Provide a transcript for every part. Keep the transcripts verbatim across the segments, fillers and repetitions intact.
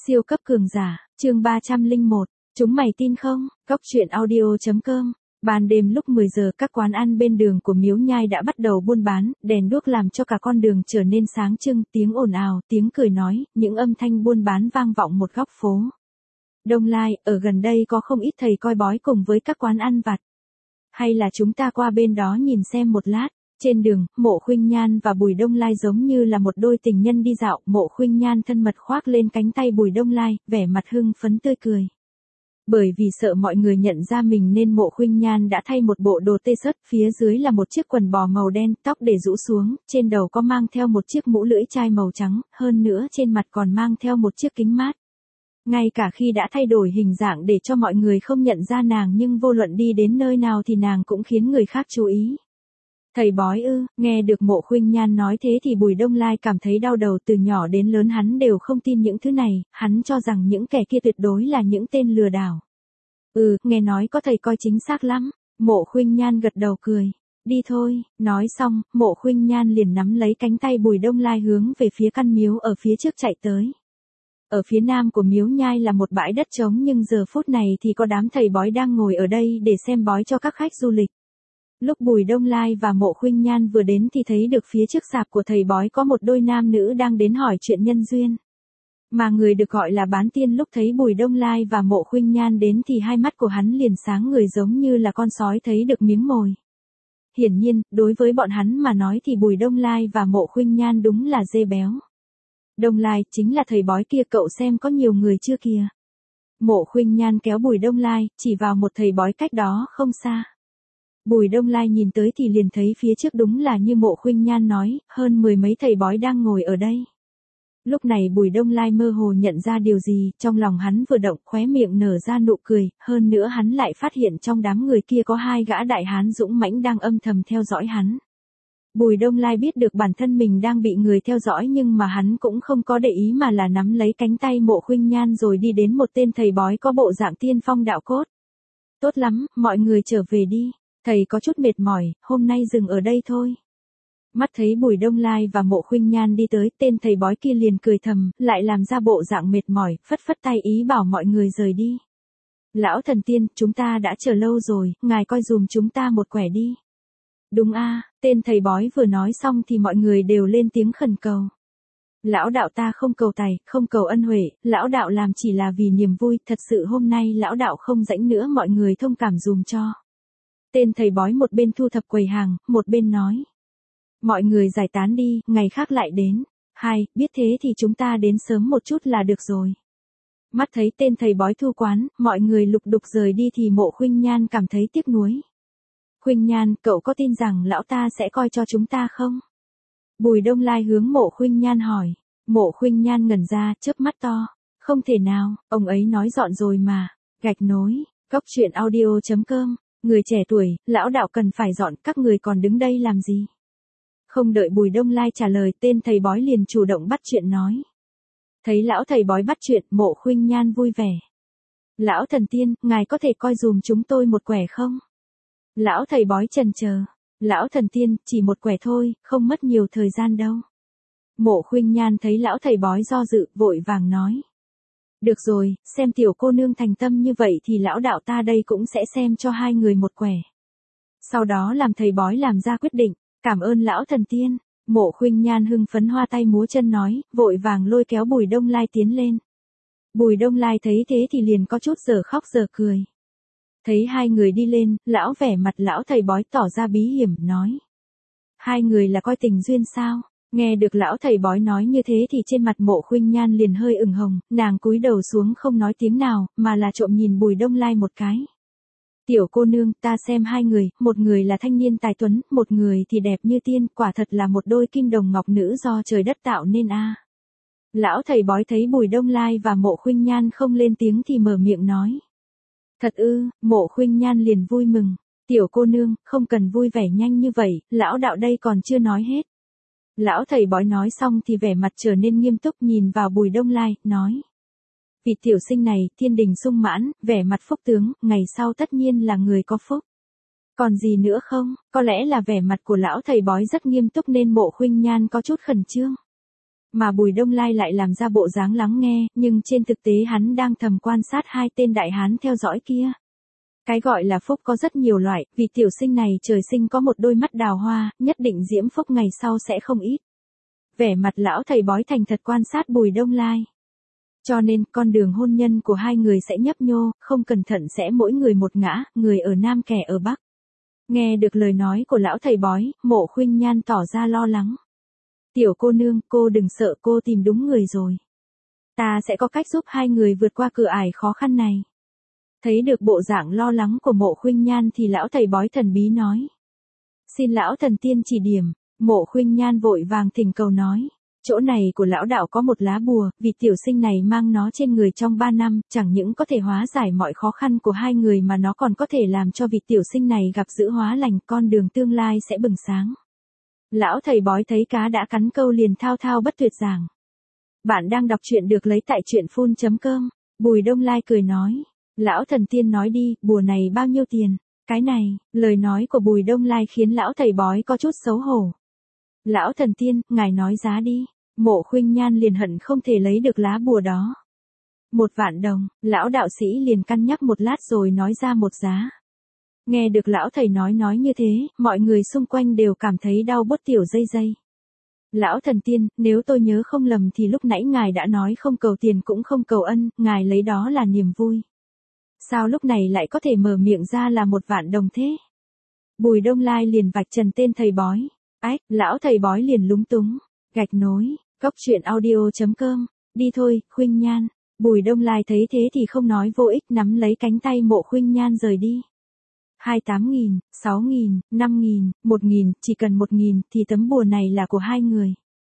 Siêu cấp cường giả, chương ba trăm lẻ một, chúng mày tin không? Cóc truyện audio chấm com. Ban đêm lúc mười giờ các quán ăn bên đường của Miếu Nhai đã bắt đầu buôn bán, đèn đuốc làm cho cả con đường trở nên sáng trưng, tiếng ồn ào, tiếng cười nói, những âm thanh buôn bán vang vọng một góc phố. Đông Lai, ở gần đây có không ít thầy coi bói cùng với các quán ăn vặt. Hay là chúng ta qua bên đó nhìn xem một lát. Trên đường, Mộ Khuynh Nhan và Bùi Đông Lai giống như là một đôi tình nhân đi dạo, Mộ Khuynh Nhan thân mật khoác lên cánh tay Bùi Đông Lai, vẻ mặt hưng phấn tươi cười. Bởi vì sợ mọi người nhận ra mình nên Mộ Khuynh Nhan đã thay một bộ đồ tê sớt, phía dưới là một chiếc quần bò màu đen, tóc để rũ xuống, trên đầu có mang theo một chiếc mũ lưỡi chai màu trắng, hơn nữa trên mặt còn mang theo một chiếc kính mát. Ngay cả khi đã thay đổi hình dạng để cho mọi người không nhận ra nàng nhưng vô luận đi đến nơi nào thì nàng cũng khiến người khác chú ý. Thầy bói ư? Nghe được Mộ Khuynh Nhan nói thế thì Bùi Đông Lai cảm thấy đau đầu, từ nhỏ đến lớn hắn đều không tin những thứ này, hắn cho rằng những kẻ kia tuyệt đối là những tên lừa đảo. Ừ, nghe nói có thầy coi chính xác lắm. Mộ Khuynh Nhan gật đầu cười. Đi thôi, nói xong, Mộ Khuynh Nhan liền nắm lấy cánh tay Bùi Đông Lai hướng về phía căn miếu ở phía trước chạy tới. Ở phía nam của Miếu Nhai là một bãi đất trống nhưng giờ phút này thì có đám thầy bói đang ngồi ở đây để xem bói cho các khách du lịch. Lúc Bùi Đông Lai và Mộ Khuynh Nhan vừa đến thì thấy được phía trước sạp của thầy bói có một đôi nam nữ đang đến hỏi chuyện nhân duyên. Mà người được gọi là Bán Tiên lúc thấy Bùi Đông Lai và Mộ Khuynh Nhan đến thì hai mắt của hắn liền sáng người giống như là con sói thấy được miếng mồi. Hiển nhiên, đối với bọn hắn mà nói thì Bùi Đông Lai và Mộ Khuynh Nhan đúng là dê béo. Đông Lai, chính là thầy bói kia, cậu xem có nhiều người chưa kìa. Mộ Khuynh Nhan kéo Bùi Đông Lai, chỉ vào một thầy bói cách đó không xa. Bùi Đông Lai nhìn tới thì liền thấy phía trước đúng là như Mộ Khuynh Nhan nói, hơn mười mấy thầy bói đang ngồi ở đây. Lúc này Bùi Đông Lai mơ hồ nhận ra điều gì, trong lòng hắn vừa động, khóe miệng nở ra nụ cười, hơn nữa hắn lại phát hiện trong đám người kia có hai gã đại hán dũng mãnh đang âm thầm theo dõi hắn. Bùi Đông Lai biết được bản thân mình đang bị người theo dõi nhưng mà hắn cũng không có để ý mà là nắm lấy cánh tay Mộ Khuynh Nhan rồi đi đến một tên thầy bói có bộ dạng tiên phong đạo cốt. Tốt lắm, mọi người trở về đi. Thầy có chút mệt mỏi, hôm nay dừng ở đây thôi. Mắt thấy Bùi Đông Lai và Mộ Khuynh Nhan đi tới, tên thầy bói kia liền cười thầm, lại làm ra bộ dạng mệt mỏi, phất phất tay ý bảo mọi người rời đi. Lão thần tiên, chúng ta đã chờ lâu rồi, ngài coi dùm chúng ta một quẻ đi. Đúng a, tên thầy bói vừa nói xong thì mọi người đều lên tiếng khẩn cầu. Lão đạo ta không cầu tài, không cầu ân huệ, lão đạo làm chỉ là vì niềm vui, thật sự hôm nay lão đạo không rảnh nữa, mọi người thông cảm dùm cho. Tên thầy bói một bên thu thập quầy hàng, một bên nói. Mọi người giải tán đi, ngày khác lại đến. Hai, biết thế thì chúng ta đến sớm một chút là được rồi. Mắt thấy tên thầy bói thu quán, mọi người lục đục rời đi thì Mộ Khuynh Nhan cảm thấy tiếc nuối. Khuynh Nhan, cậu có tin rằng lão ta sẽ coi cho chúng ta không? Bùi Đông Lai hướng Mộ Khuynh Nhan hỏi. Mộ Khuynh Nhan ngẩn ra, chớp mắt to. Không thể nào, ông ấy nói dọn rồi mà. Gạch nối, cóc truyện audio chấm com. Người trẻ tuổi, lão đạo cần phải dọn, các người còn đứng đây làm gì? Không đợi Bùi Đông Lai trả lời, tên thầy bói liền chủ động bắt chuyện nói. Thấy lão thầy bói bắt chuyện, Mộ Khuynh Nhan vui vẻ. Lão thần tiên, ngài có thể coi dùm chúng tôi một quẻ không? Lão thầy bói chần chờ. Lão thần tiên, chỉ một quẻ thôi, không mất nhiều thời gian đâu. Mộ Khuynh Nhan thấy lão thầy bói do dự, vội vàng nói. Được rồi, xem tiểu cô nương thành tâm như vậy thì lão đạo ta đây cũng sẽ xem cho hai người một quẻ. Sau đó làm thầy bói làm ra quyết định, cảm ơn lão thần tiên. Mộ Khuynh Nhan hưng phấn hoa tay múa chân nói, vội vàng lôi kéo Bùi Đông Lai tiến lên. Bùi Đông Lai thấy thế thì liền có chút giờ khóc giờ cười. Thấy hai người đi lên, lão vẻ mặt lão thầy bói tỏ ra bí hiểm, nói. Hai người là coi tình duyên sao? Nghe được lão thầy bói nói như thế thì trên mặt Mộ Khuynh Nhan liền hơi ửng hồng, nàng cúi đầu xuống không nói tiếng nào, mà là trộm nhìn Bùi Đông Lai một cái. Tiểu cô nương, ta xem hai người, một người là thanh niên tài tuấn, một người thì đẹp như tiên, quả thật là một đôi kim đồng ngọc nữ do trời đất tạo nên a. Lão thầy bói thấy Bùi Đông Lai và Mộ Khuynh Nhan không lên tiếng thì mở miệng nói. Thật ư? Mộ Khuynh Nhan liền vui mừng. Tiểu cô nương, không cần vui vẻ nhanh như vậy, lão đạo đây còn chưa nói hết. Lão thầy bói nói xong thì vẻ mặt trở nên nghiêm túc nhìn vào Bùi Đông Lai, nói. Vị tiểu sinh này, thiên đình sung mãn, vẻ mặt phúc tướng, ngày sau tất nhiên là người có phúc. Còn gì nữa không? Có lẽ là vẻ mặt của lão thầy bói rất nghiêm túc nên Mộ Khuynh Nhan có chút khẩn trương. Mà Bùi Đông Lai lại làm ra bộ dáng lắng nghe, nhưng trên thực tế hắn đang thầm quan sát hai tên đại hán theo dõi kia. Cái gọi là phúc có rất nhiều loại, vì tiểu sinh này trời sinh có một đôi mắt đào hoa, nhất định diễm phúc ngày sau sẽ không ít. Vẻ mặt lão thầy bói thành thật quan sát Bùi Đông Lai. Cho nên, con đường hôn nhân của hai người sẽ nhấp nhô, không cẩn thận sẽ mỗi người một ngã, người ở Nam kẻ ở Bắc. Nghe được lời nói của lão thầy bói, Mộ Khuynh Nhan tỏ ra lo lắng. Tiểu cô nương, cô đừng sợ, cô tìm đúng người rồi. Ta sẽ có cách giúp hai người vượt qua cửa ải khó khăn này. Thấy được bộ dạng lo lắng của Mộ Khuynh Nhan thì lão thầy bói thần bí nói. Xin lão thần tiên chỉ điểm. Mộ Khuynh Nhan vội vàng thỉnh cầu nói. Chỗ này của lão đạo có một lá bùa, vì tiểu sinh này mang nó trên người trong ba năm, chẳng những có thể hóa giải mọi khó khăn của hai người mà nó còn có thể làm cho vị tiểu sinh này gặp dữ hóa lành, con đường tương lai sẽ bừng sáng. Lão thầy bói thấy cá đã cắn câu liền thao thao bất tuyệt giảng. Bạn đang đọc truyện được lấy tại truyện phun chấm com. Bùi Đông Lai cười nói. Lão thần tiên nói đi, bùa này bao nhiêu tiền? Cái này, lời nói của Bùi Đông Lai khiến lão thầy bói có chút xấu hổ. Lão thần tiên, ngài nói giá đi. Mộ Khuynh Nhan liền hận không thể lấy được lá bùa đó. Một vạn đồng, lão đạo sĩ liền cân nhắc một lát rồi nói ra một giá. Nghe được lão thầy nói nói như thế, mọi người xung quanh đều cảm thấy đau bốt tiểu dây dây. Lão thần tiên, nếu tôi nhớ không lầm thì lúc nãy ngài đã nói không cầu tiền cũng không cầu ân, ngài lấy đó là niềm vui. Sao lúc này lại có thể mở miệng ra là một vạn đồng thế? Bùi Đông Lai liền vạch trần tên thầy bói. Ách, lão thầy bói liền lúng túng. Gạch nối, góc truyện audio chấm com. Đi thôi, Khuynh Nhan. Bùi Đông Lai thấy thế thì không nói vô ích, nắm lấy cánh tay Mộ Khuynh Nhan rời đi. hai mươi tám nghìn, sáu nghìn, năm nghìn, một nghìn, chỉ cần một nghìn thì tấm bùa này là của hai người.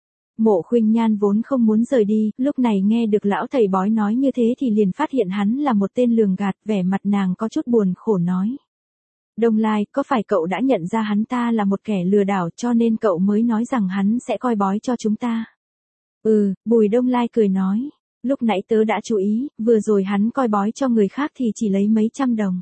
Mộ Khuynh Nhan vốn không muốn rời đi, lúc này nghe được lão thầy bói nói như thế thì liền phát hiện hắn là một tên lường gạt, vẻ mặt nàng có chút buồn khổ nói. Đông Lai, có phải cậu đã nhận ra hắn ta là một kẻ lừa đảo cho nên cậu mới nói rằng hắn sẽ coi bói cho chúng ta? Ừ, Bùi Đông Lai cười nói. Lúc nãy tớ đã chú ý, vừa rồi hắn coi bói cho người khác thì chỉ lấy mấy trăm đồng.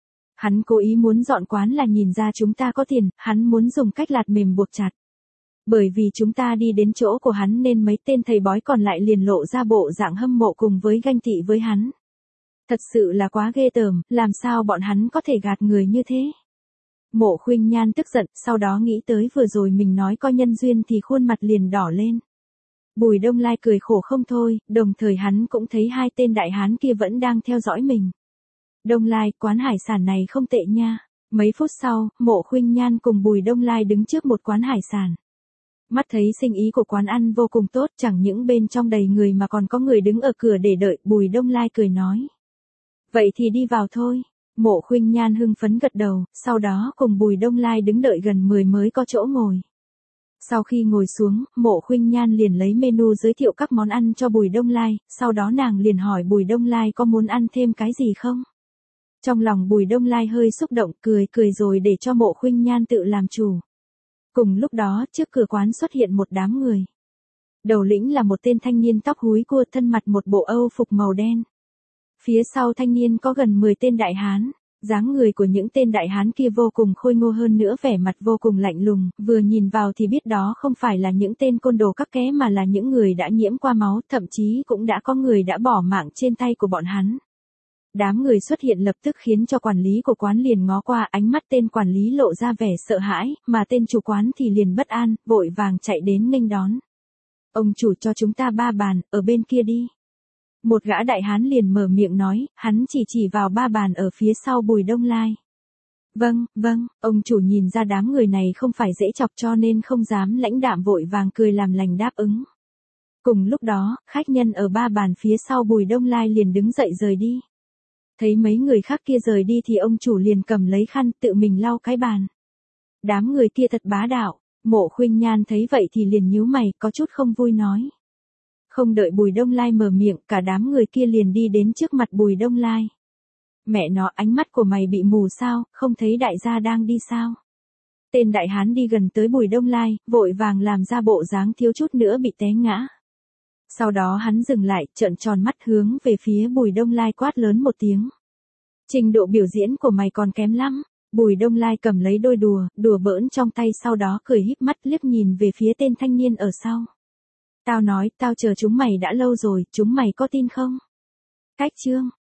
Hắn cố ý muốn dọn quán là nhìn ra chúng ta có tiền, hắn muốn dùng cách lạt mềm buộc chặt. Bởi vì chúng ta đi đến chỗ của hắn nên mấy tên thầy bói còn lại liền lộ ra bộ dạng hâm mộ cùng với ganh tị với hắn. Thật sự là quá ghê tởm, làm sao bọn hắn có thể gạt người như thế? Mộ Khuynh Nhan tức giận, sau đó nghĩ tới vừa rồi mình nói có nhân duyên thì khuôn mặt liền đỏ lên. Bùi Đông Lai cười khổ không thôi, đồng thời hắn cũng thấy hai tên đại hán kia vẫn đang theo dõi mình. Đông Lai, quán hải sản này không tệ nha. Mấy phút sau, Mộ Khuynh Nhan cùng Bùi Đông Lai đứng trước một quán hải sản. Mắt thấy sinh ý của quán ăn vô cùng tốt, chẳng những bên trong đầy người mà còn có người đứng ở cửa để đợi, Bùi Đông Lai cười nói. Vậy thì đi vào thôi. Mộ Khuynh Nhan hưng phấn gật đầu, sau đó cùng Bùi Đông Lai đứng đợi gần mười mới có chỗ ngồi. Sau khi ngồi xuống, Mộ Khuynh Nhan liền lấy menu giới thiệu các món ăn cho Bùi Đông Lai, sau đó nàng liền hỏi Bùi Đông Lai có muốn ăn thêm cái gì không? Trong lòng Bùi Đông Lai hơi xúc động, cười cười rồi để cho Mộ Khuynh Nhan tự làm chủ. Cùng lúc đó, trước cửa quán xuất hiện một đám người. Đầu lĩnh là một tên thanh niên tóc húi cua, thân mặt một bộ âu phục màu đen. Phía sau thanh niên có gần mười tên đại hán. Dáng người của những tên đại hán kia vô cùng khôi ngô, hơn nữa vẻ mặt vô cùng lạnh lùng, vừa nhìn vào thì biết đó không phải là những tên côn đồ các ké mà là những người đã nhiễm qua máu, thậm chí cũng đã có người đã bỏ mạng trên tay của bọn hắn. Đám người xuất hiện lập tức khiến cho quản lý của quán liền ngó qua, ánh mắt tên quản lý lộ ra vẻ sợ hãi, mà tên chủ quán thì liền bất an, vội vàng chạy đến nghênh đón. Ông chủ, cho chúng ta ba bàn, ở bên kia đi. Một gã đại hán liền mở miệng nói, hắn chỉ chỉ vào ba bàn ở phía sau Bùi Đông Lai. Vâng, vâng, ông chủ nhìn ra đám người này không phải dễ chọc cho nên không dám lãnh đạm, vội vàng cười làm lành đáp ứng. Cùng lúc đó, khách nhân ở ba bàn phía sau Bùi Đông Lai liền đứng dậy rời đi. Thấy mấy người khác kia rời đi thì ông chủ liền cầm lấy khăn tự mình lau cái bàn. Đám người kia thật bá đạo. Mộ Khuynh Nhan thấy vậy thì liền nhíu mày, có chút không vui nói. Không đợi Bùi Đông Lai mở miệng, cả đám người kia liền đi đến trước mặt Bùi Đông Lai. Mẹ nó, ánh mắt của mày bị mù sao, không thấy đại gia đang đi sao? Tên đại hán đi gần tới Bùi Đông Lai, vội vàng làm ra bộ dáng thiếu chút nữa bị té ngã. Sau đó hắn dừng lại, trợn tròn mắt hướng về phía Bùi Đông Lai quát lớn một tiếng. Trình độ biểu diễn của mày còn kém lắm. Bùi Đông Lai cầm lấy đôi đùa, đùa bỡn trong tay, sau đó cười híp mắt liếc nhìn về phía tên thanh niên ở sau. Tao nói, tao chờ chúng mày đã lâu rồi, chúng mày có tin không? Cách chương